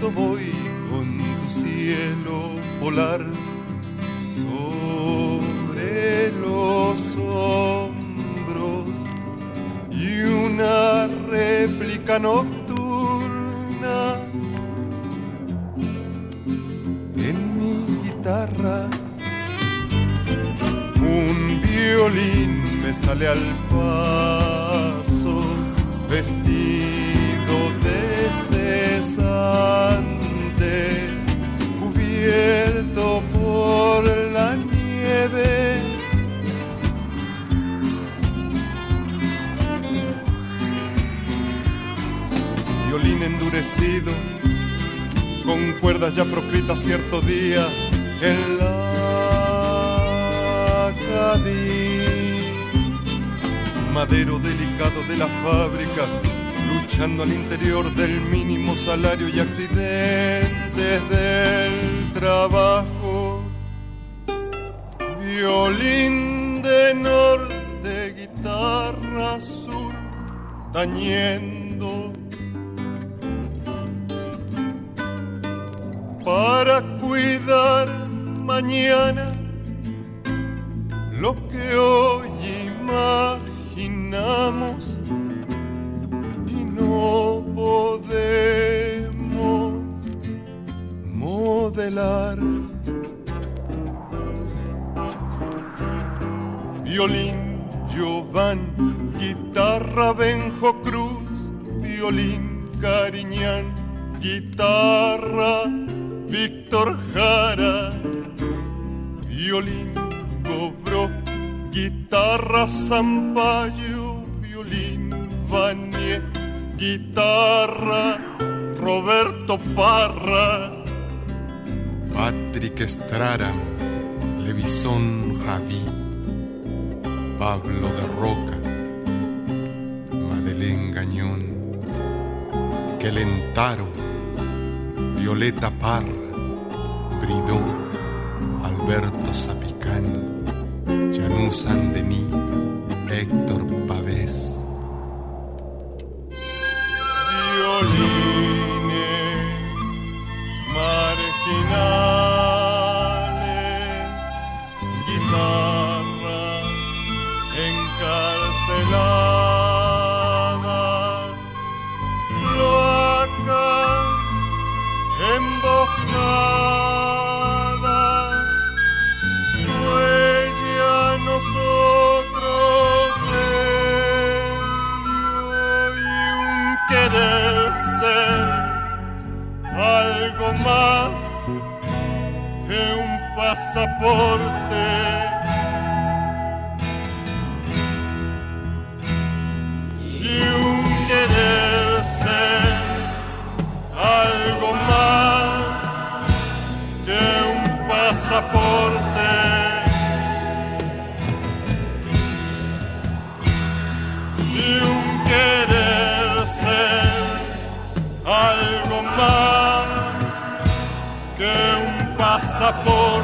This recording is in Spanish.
viento voy con tu cielo polar sobre los hombros y una réplica nocturna en mi guitarra. Un violín me sale al paso, vestido de cesante, cubierto por la nieve. Violín endurecido, con cuerdas ya proscritas cierto día en la Cádiz. Madero delicado de las fábricas, luchando al interior del mínimo salario y accidentes del trabajo. Violín de norte, guitarra sur, tañendo para cuidar mañana lo que hoy imaginamos y no podemos modelar. Violín Giovanni, guitarra Benjo Cruz, violín Cariñán, guitarra Víctor Jara, violín Cobró, guitarra Zampayo, violín Vanier, guitarra Roberto Parra, Patrick Estrada, Levison Javí, Pablo de Roca, Madeleine Gañón, Quelentaro, Violeta Parra, Bridó, Alberto Zapicán, Janus Saint-Denis, Héctor Pavés. Violines marginales, guitarras encarceladas, cloacas emboscadas, huella nosotros y un querer ser algo más que un pasaporte. Y un querer ser algo más que un pasaporte. Y un querer ser algo más que un pasaporte.